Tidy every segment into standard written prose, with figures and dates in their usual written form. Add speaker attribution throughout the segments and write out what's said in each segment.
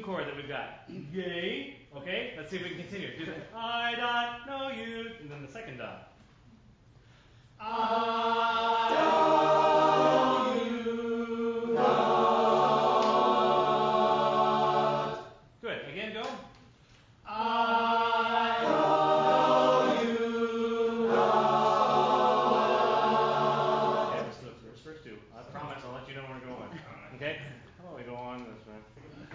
Speaker 1: tune chord that we've got. Yay. Okay, let's see if we can continue. Do the I dot know you, and then the second dot. I know you not. Good. Again, go. I know you not. Okay, let's do the first two. I promise I'll let you know where we're going. Okay? How about we go on this way?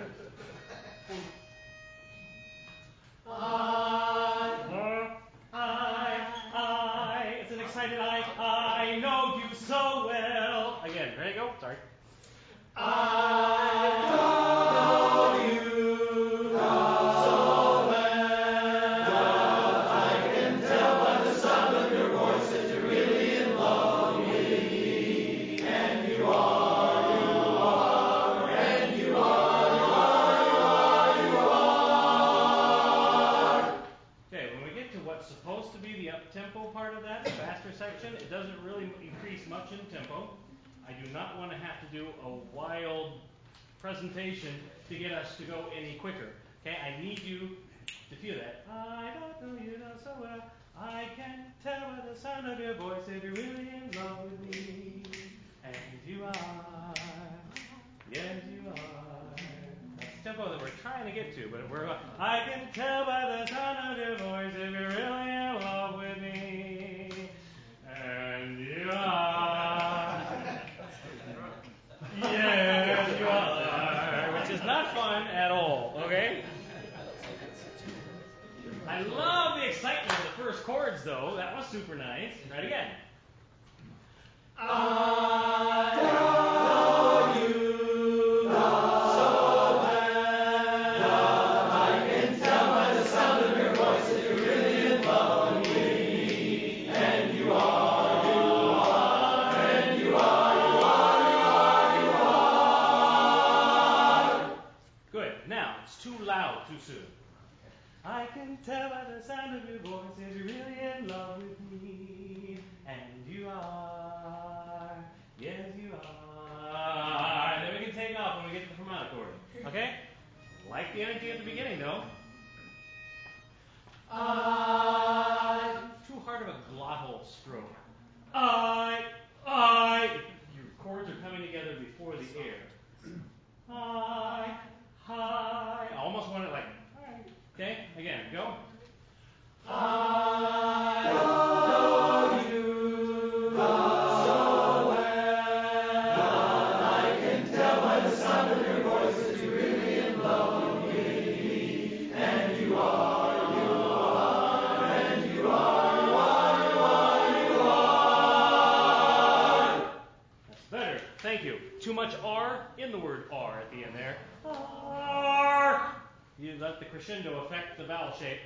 Speaker 1: It's an excited I know you so well. Again, ready, go? Sorry. I know you so well. I can tell by the sound of your voice that you're really in love with me. And you are, and you are. Okay, when we get to what's supposed to be the up-tempo part of that, the faster section, it doesn't really increase much in tempo. I do not want to have to do a wild presentation to get us to go any quicker. Okay, I need you to feel that. I don't know you know so well. I can tell by the sound of your voice that you're really in love with me. And you are. Yes, you are. That's the tempo that we're trying to get to, but I can tell by the sound of your voice if you're really in love with me. And you are. Yes, you are. Which is not fun at all, okay? I love the excitement of the first chords, though. That was super nice. Right again. I know you so well. I can tell by the sound of your voice that you're really in love with me. And you are, and you are, you are. Good. Now, it's too loud too soon. I can tell by the sound of your voice that you're really in love with me. And you are. Yes, you are. Then we can take off when we get to the fermata chord. Okay? Like the energy at the beginning, though. Too hard of a glottal stroke. Your chords are coming together before the air. I almost want it like. Okay, again, go. I know you so well. I can tell by the sound of your voice that you're really in love with me. And you are, and you are, you are. That's better. Thank you. Too much R in the word R at the end there. R. You let the crescendo affect the vowel shape.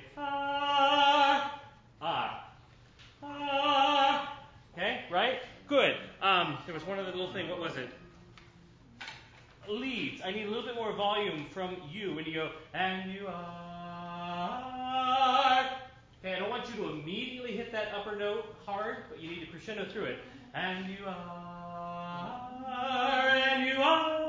Speaker 1: Okay, right? Good. There was one other little thing. What was it? Leads. I need a little bit more volume from you when you go, and you are. Okay, I don't want you to immediately hit that upper note hard, but you need to crescendo through it. And you are, and you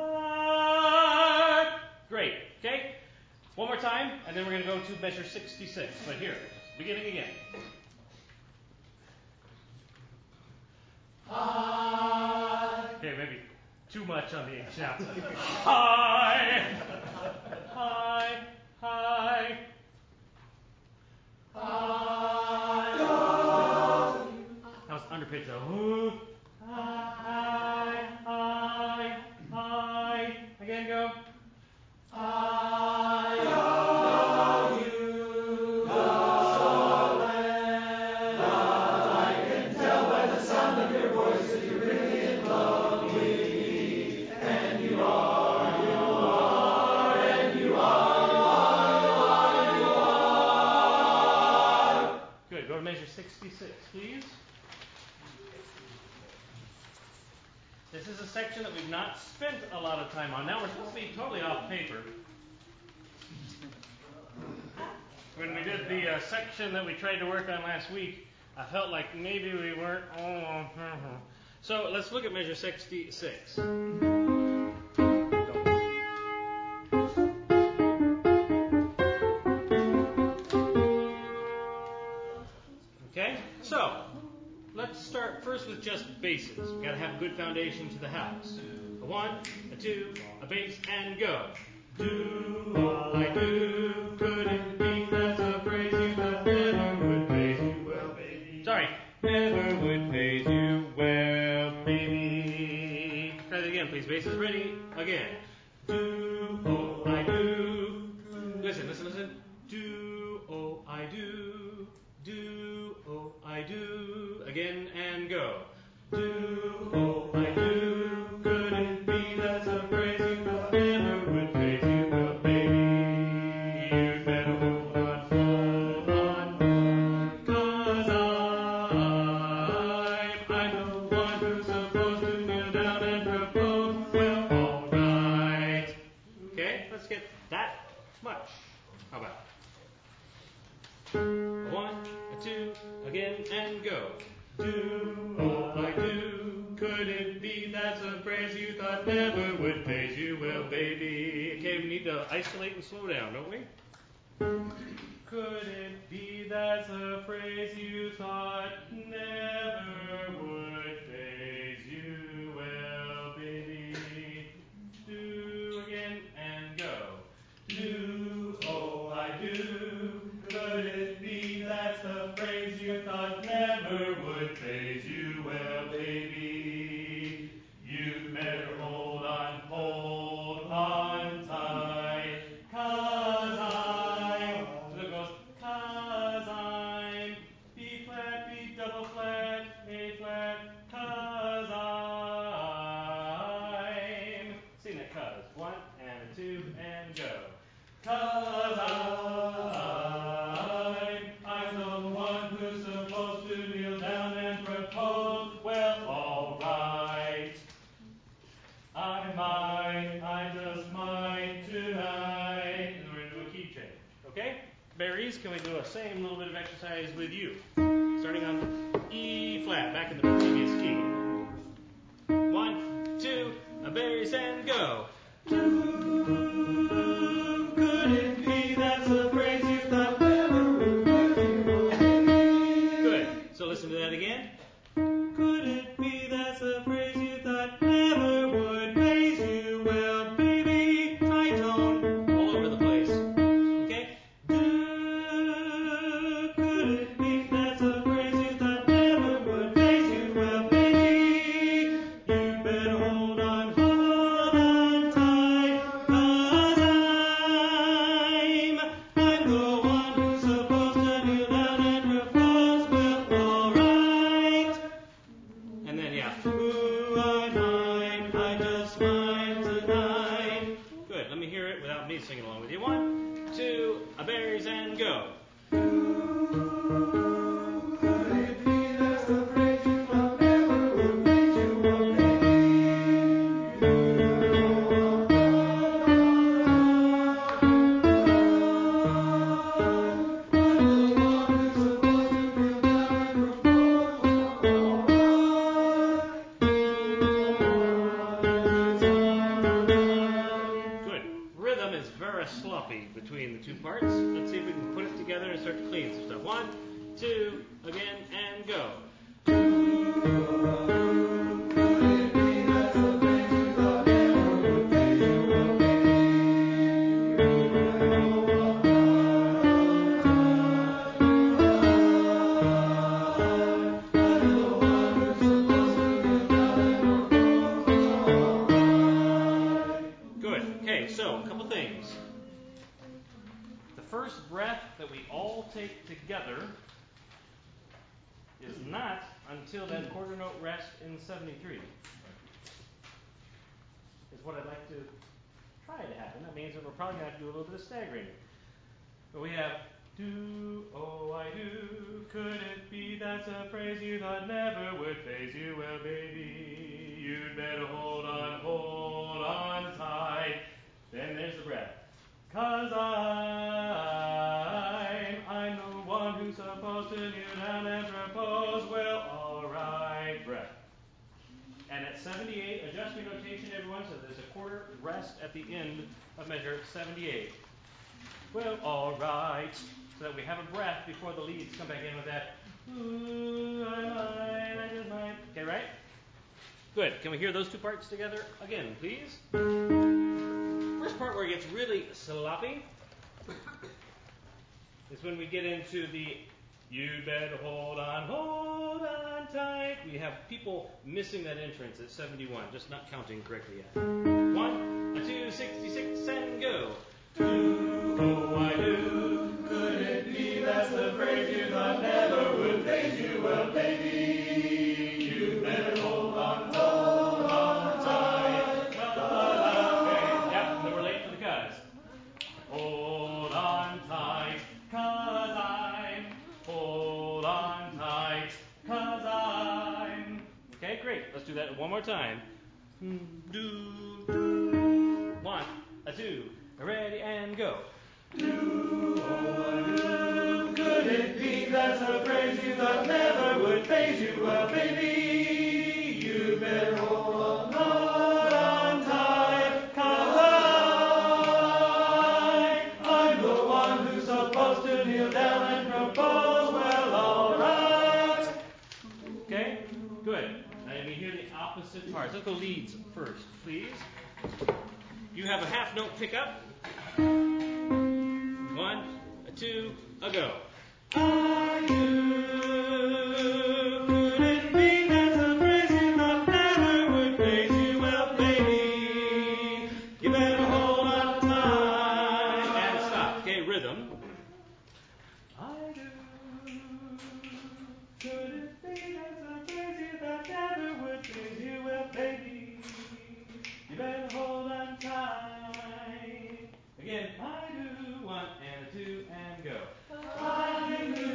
Speaker 1: are. Great. Okay? One more time, and then we're going to go to measure 66. But here, beginning again. Okay, maybe too much on the H now. Hi. That was underpitched though. Again, go. I know you so well. I can tell by the sound of your voice that you're really in love with me. And you are, and you are. Good. Go to measure 66, please. This is a section that we've not spent a lot of time on. Now we're supposed to be totally off paper. When we did the section that we tried to work on last week, I felt like maybe we weren't all on paper. So let's look at measure 66. bases. We gotta have a good foundation to the house. A 1, a 2, a bass, and go. Do all I do, could it be that's a phrase you thought never would praise you well, baby? Sorry, never would praise you well, baby. Try that again, please. Bass is ready. Again. Do all I do. Listen. Do all I do. Do all I do. Again and go. Do all I do. Could it be that's a phrase you thought never would praise you well, baby? You'd better hold on, 'cause I'm the one who's supposed to kneel down and propose. Well, alright. Okay, let's get that much. How about it? 1, a 2, again and go. Do all I do. Could it be that's a phrase you thought never would praise you well, baby? Okay, we need to isolate and slow down, don't we? Could it be that's a phrase you thought never would praise you well, baby? Do again and go. Do all I do. Could it be that's the phrase you thought never would praise you well, baby? You'd better hold on tight, 'cause I'm, so it goes, 'cause I'm, B flat, B double flat, A flat, 'cause I'm, sing that 'cause, 1 and a 2 and go. 'Cause I'm the one who's supposed to kneel down and propose. Well, alright. I just might tonight. And we're going to do a key change. Okay? Berries, can we do a same little bit of exercise with you? Starting on E flat, back in the previous key. 1, 2, berries and go. Could it be that's a phrase you thought never would praise you well, baby? Good. So listen to that again. Could it be that's a phrase you thought never would praise you well, baby? High tone, all over the place. Okay? Could it be that's a phrase you thought never would praise you well, baby? You better hold on tight, 'cause I'm the one who's supposed to kneel down and propose. Well, alright. And then, yeah. Ooh, I just might tonight. Good. Let me hear it without me singing along with you. 1, 2, berries and go. Could it be that's the phrase you thought never would praise you well, baby? Good. Rhythm is very sloppy between the two parts. Let's see if we can put it together and start to clean some stuff. 1, 2, again, and go. Good. Okay, so a couple things. The first breath that we all take together is not until that quarter note rest in 73. Is what I'd like to try to happen. That means that we're probably going to have to do a little bit of staggering. But we have do, oh I do, could it be that's a phrase you thought never would phase you well, baby? You'd better hold on tight. Then there's the breath. 'Cause I'm the one who's supposed to kneel down and propose. Well, alright, breath. And at 78, adjust your notation, everyone, so there's a quarter rest at the end of measure 78. Well, alright. So that we have a breath before the leads come back in with that. Ooh, I just might. Okay, right? Good. Can we hear those two parts together again, please? First part where it gets really sloppy is when we get into the "you better hold on tight." We have people missing that entrance at 71, just not counting correctly yet. 1, 2, 66, and go. Do, oh, I do. Could it be that's the phrase you thought never would phase you? Well, baby, you better hold on tight. Okay, yeah, then we're late for the cuz. Hold on tight, 'cause I'm. Hold on tight, 'cause I'm. Okay, great. Let's do that one more time. Do, do. 1, 2, ready and go. Do, oh, I do. Could it be that's a phrase you thought never would phase you? Well, baby, you better hold on tight, 'cause I'm the one who's supposed to kneel down and propose. Well, all right. Okay, good. Now let me hear the opposite parts. Let's go leads first, please. You have a half note pickup. 1, 2, a go. I do. Could it be that's a phrase you thought never would phase you? Well, baby, you better hold on tight. And stop. Okay, rhythm. I do. Could it be that's a phrase you thought never would phase you? Well, baby, you better hold on tight. Again, I do. 1 and 2 and go. I do.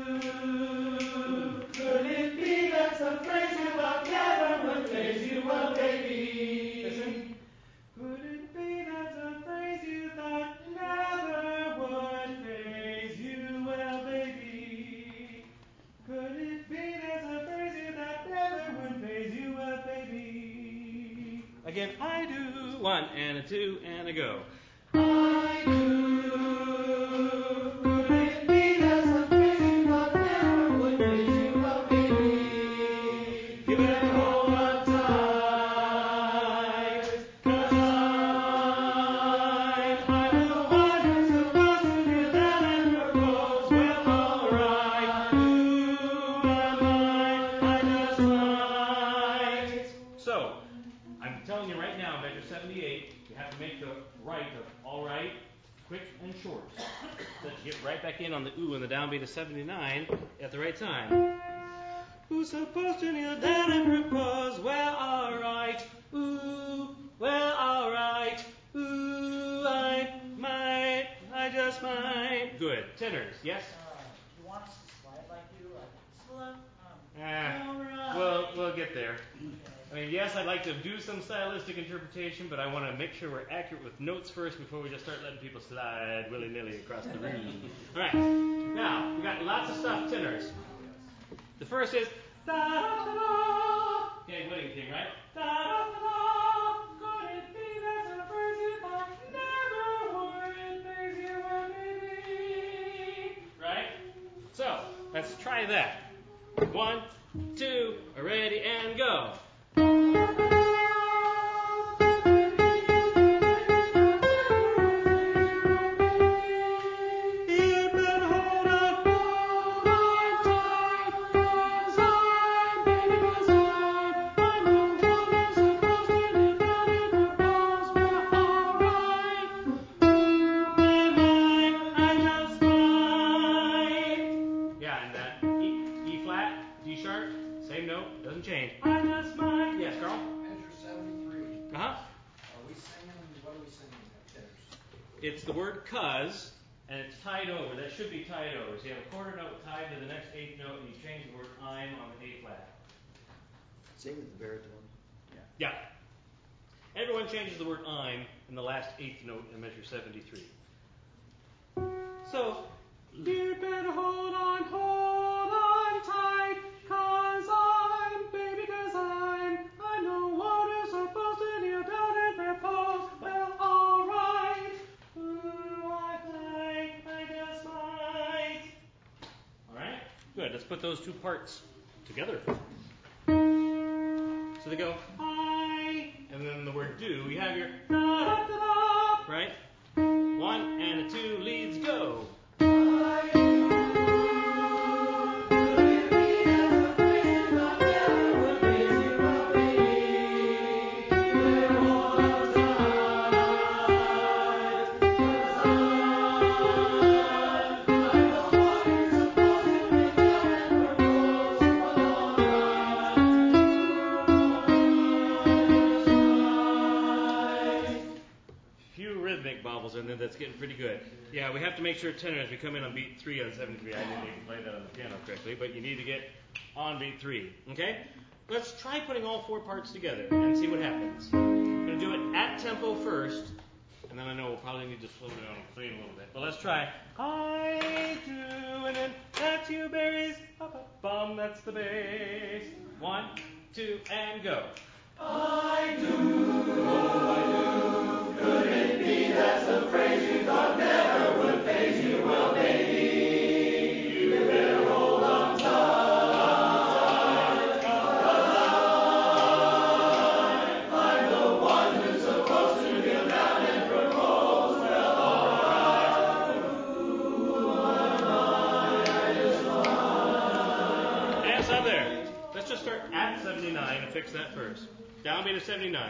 Speaker 1: Could it be that's a phrase you thought never would phase you? Well, baby. Listen. Could it be that's a phrase you thought never would phase you? Well, baby. Could it be that's a phrase you thought never would phase you? Well, baby. Again, I do. 1 and a 2 and a go. I do. Could it be that's a phrase you thought never would phase you? Well, baby, you better hold on tight, 'cause I'm the one who's supposed to kneel down and propose. Well, all right. Ooh, I just might. So, I'm telling you right now, measure 78, you have to make the right of all right quick and short. So that you get right back in on the ooh and the downbeat of 79 at the right time. Who's supposed to kneel down and propose? Well, all right. Ooh, well, all right. Ooh, I might, I just might. Good. Tenors, yes?
Speaker 2: You want us to slide like you? Slow.
Speaker 1: We'll get there. I mean, yes, I'd like to do some stylistic interpretation, but I want to make sure we're accurate with notes first before we just start letting people slide willy-nilly across the room. All right. Now, we got lots of stuff tenors. The first is da-da-da-da. Okay, wedding thing, right? Da-da-da-da. Could it be that's a phrase you thought never would phase you, well, baby? Right? So, let's try that. 1, 2, ready, and go. Change. I just might. Yes, Carl?
Speaker 3: Measure 73.
Speaker 1: Uh-huh.
Speaker 3: What are we singing there, tenors?
Speaker 1: It's the word cuz, and it's tied over. That should be tied over. So you have a quarter note tied to the next eighth note, and you change the word I'm on the A flat.
Speaker 4: Same with the baritone.
Speaker 1: Yeah. Everyone changes the word I'm in the last eighth note in measure 73. So, you better hold on tight, 'cause I'm, baby, 'cause I'm the one who's supposed to kneel down and propose. Well, all right. Ooh, I just might. All right? Good. Let's put those two parts together. So they go, I, and then the word do. You have your da, da, da, right? 1 and a 2 leads go. In there that's getting pretty good. Yeah, we have to make sure tenors, we come in on beat 3 on 73. I didn't play that on the piano correctly, but you need to get on beat 3. Okay? Let's try putting all 4 parts together and see what happens. I'm going to do it at tempo first, and then I know we'll probably need to slow down and play a little bit. But let's try. I do, and then that's you berries, bum, that's the bass. 1, 2, and go. I do, oh I do, could it be that's the phrase you thought never would phase you? Well, baby, you better hold on tight, 'cause I'm the one who's supposed to kneel down and propose. Well, alright, and stop there. Let's just start at 79 and fix that first. Downbeat of 79.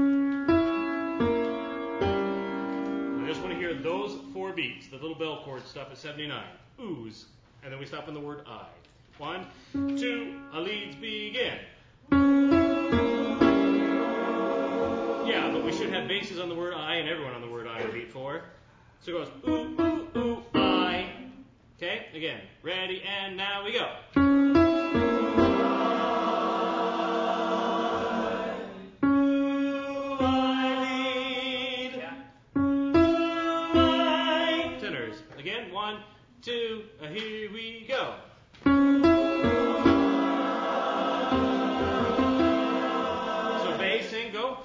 Speaker 1: I just want to hear those 4 beats, the little bell chord stuff at 79. Ooze. And then we stop on the word I. 1, 2, leads begin. Yeah, but we should have basses on the word I and everyone on the word I in beat 4. So it goes ooh, ooh, ooh, I. Okay, again. Ready, and now we go. Again, 1, 2, here we go. So bass, sing, go.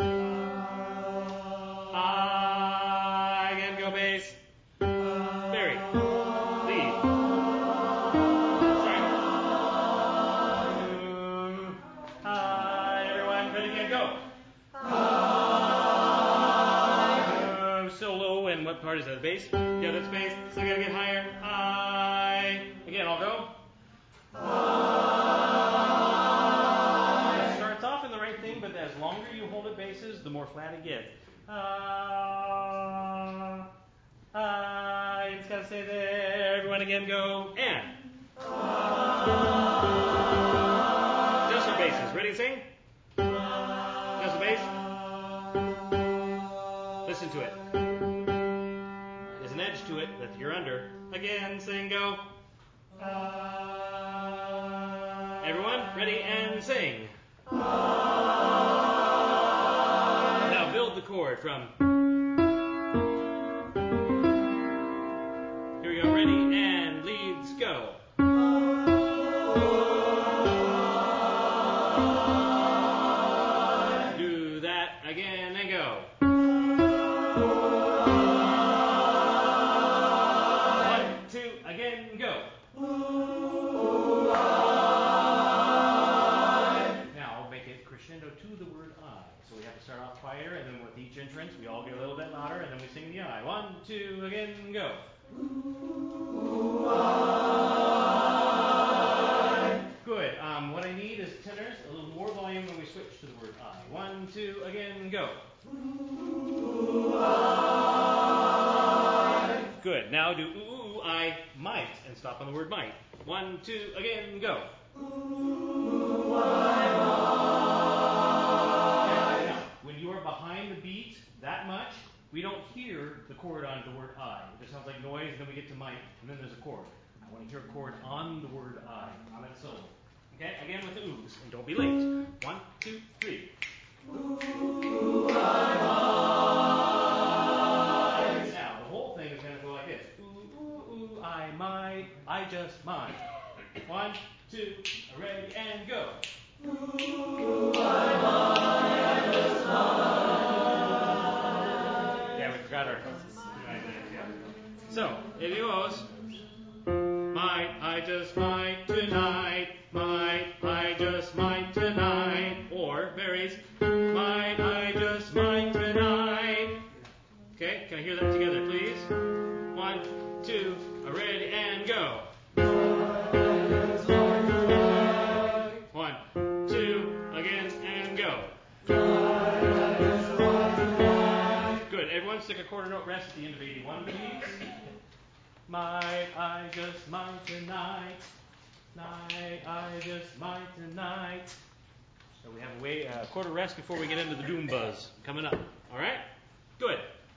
Speaker 1: Again, go bass. Very. Lead. Sorry. Everyone, ready, again, go. Solo, and what part is that? Bass? Yeah, that's bass. So I gotta get higher. I. Again, I'll go. It starts off in the right thing, but as longer you hold it basses, the more flat it gets. It's gotta stay there. Everyone again, go. And. Just the basses. Ready to sing? Just the bass. Listen to it. There's an edge to it that you're under. Again, sing, go. Everyone, ready and sing. Now build the chord from. Here we go, ready and leads, go. Do that again and go. To the word I. So we have to start off quieter, and then with each entrance, we all get a little bit louder, and then we sing the I. 1, 2, again, go. Good. What I need is tenors, a little more volume when we switch to the word I. 1, 2, again, go. Good. Now do ooh, I might, and stop on the word might. 1, 2, again, go. Ooh, I might. Now, when you are behind the beat that much, we don't hear the chord on the word I. It just sounds like noise, and then we get to might, and then there's a chord. I want to hear a chord on the word I, on that syllable. Okay, again with the oohs, and don't be late. 1, 2, 3. Ooh, I might. Now, the whole thing is going to go like this. Ooh, ooh, ooh, I might, I just might. 1, 2, ready, and go. Ooh, I might, I just might. Yeah, we forgot our... So, it goes. Might, I just might tonight. Might, I just might tonight. Or... it up together, please. 1, 2, ready, and go. 1, 2, again, and go. Good. Everyone stick a quarter note rest at the end of 81, please. Might I just might tonight. Night, I just might tonight. So we have a quarter rest before we get into the doom buzz coming up. All right? Good.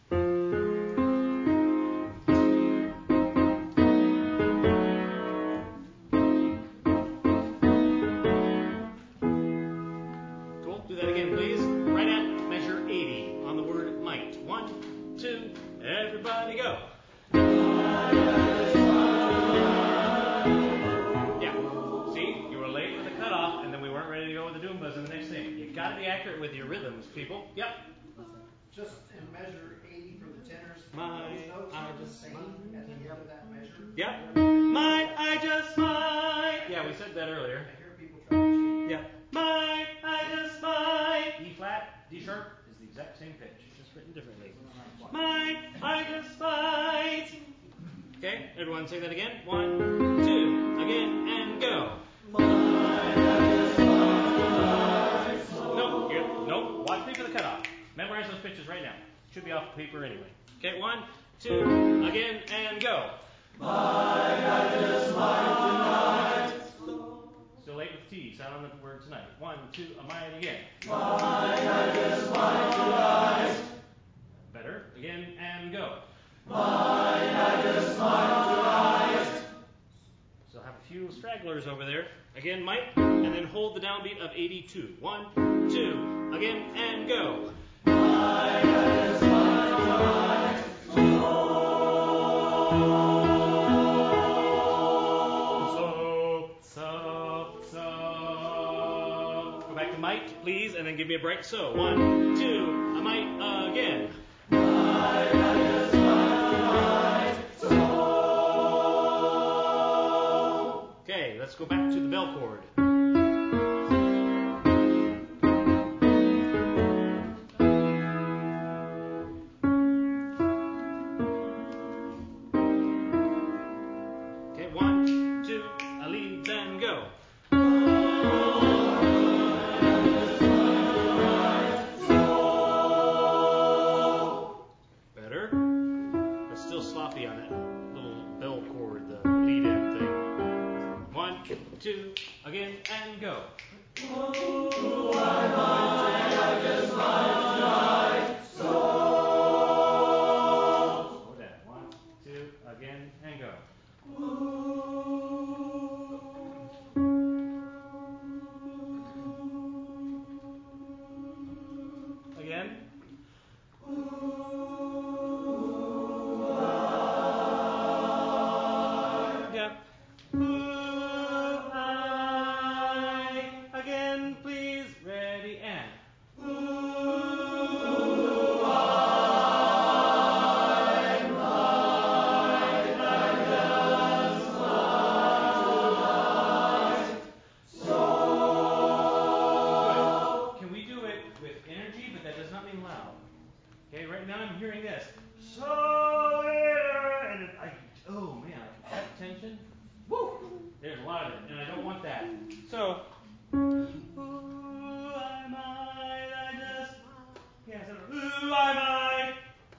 Speaker 1: Cool. Do that again, please. Right at measure 80 on the word might. 1, 2, everybody go. Got to be accurate with your rhythms, people. Yep.
Speaker 3: Just in measure 80 for the tenors.
Speaker 1: Might
Speaker 3: those notes
Speaker 1: I
Speaker 3: are the
Speaker 1: just
Speaker 3: same at the end of that measure.
Speaker 1: Yep. Might I just might. Yeah, we said that earlier.
Speaker 3: I hear people try to cheat.
Speaker 1: Yep. Might I just might. E flat, D sharp is the exact same pitch, just written differently. Might I just might. Okay, everyone say that again. 1, 2, again, and go. Nope. Watch me for the cutoff. Memorize those pitches right now. Should be off the paper anyway. Okay, 1, 2, again, and go. Still late with T. Sound on the word tonight. 1, 2, might again. Better. Again, and go. Still have a few stragglers over there. Again, might, and then hold the downbeat of 82. 1, 2, again, and go. So. Go back to might, please, and then give me a break. So, 1, 2, a might again. Okay, let's go back to the bell chord. Okay, 1, 2, a lead, then go. Better, but still sloppy on that little bell chord, the lead in thing. 1, 2, again, and go. Slow down. 1, 2, again, and go. Again. Yep. Again, please. Ready, and. Can we do it with energy, but that does not mean loud? Okay, right now I'm hearing this. So, and oh man, that tension. Woo! There's a lot of it, and I don't want that. So, ooh, I just, yeah, so, ooh, I might.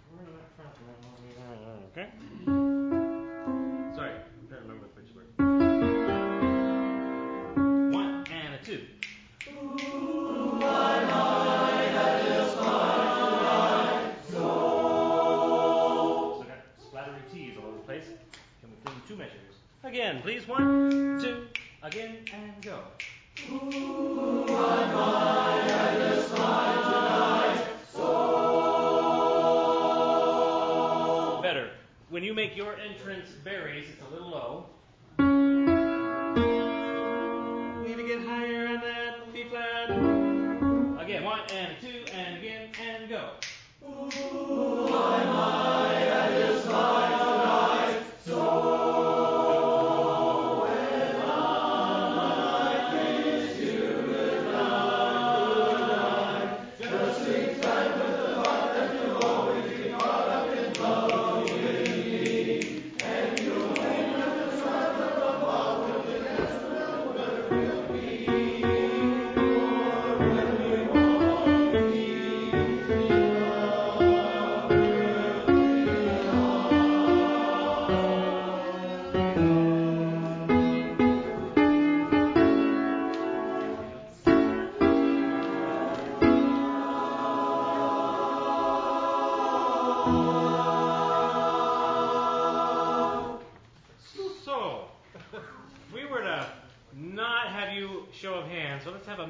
Speaker 1: Okay. Sorry, I'm trying to remember which word. 1 and a 2. Two measures. Again, please. 1, 2, again, and go. Better. When you make your entrance berries, it's a little low. Need to get higher on that B flat. Again, 1 and 2, and again, and go.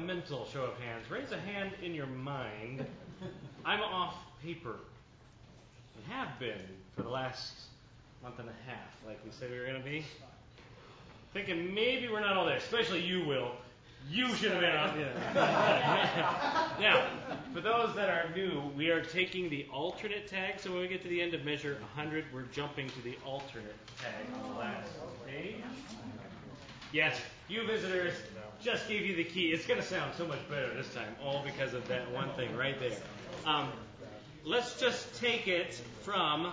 Speaker 1: mental show of hands. Raise a hand in your mind. I'm off paper. We have been for the last month and a half, like we said we were going to be. Thinking maybe we're not all there, especially you, Will. You should have been on. Yeah. Now, for those that are new, we are taking the alternate tag. So when we get to the end of measure 100, we're jumping to the alternate tag on the last page. Yes, you visitors just gave you the key. It's going to sound so much better this time, all because of that one thing right there. Let's just take it from,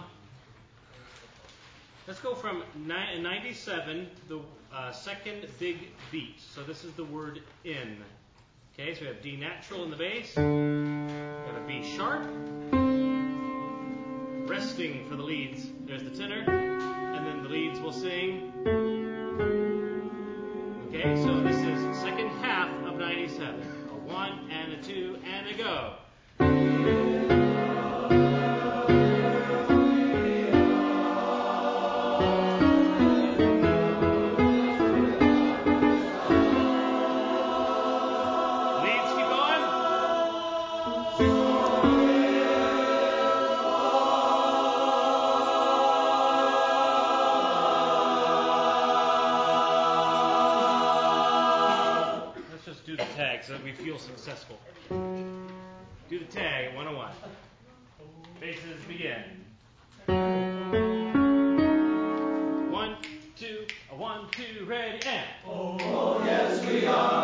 Speaker 1: let's go from 97, the second big beat. So this is the word in. Okay, so we have D natural in the bass. We have a B sharp. Resting for the leads. There's the tenor. And then the leads will sing. Okay, so this is second half of 97. A 1 and a 2 and a go. Do the tag so that we feel successful. Do the tag at 101. Basses begin. 1, 2, 1, 2, ready, and. Oh, yes, we are.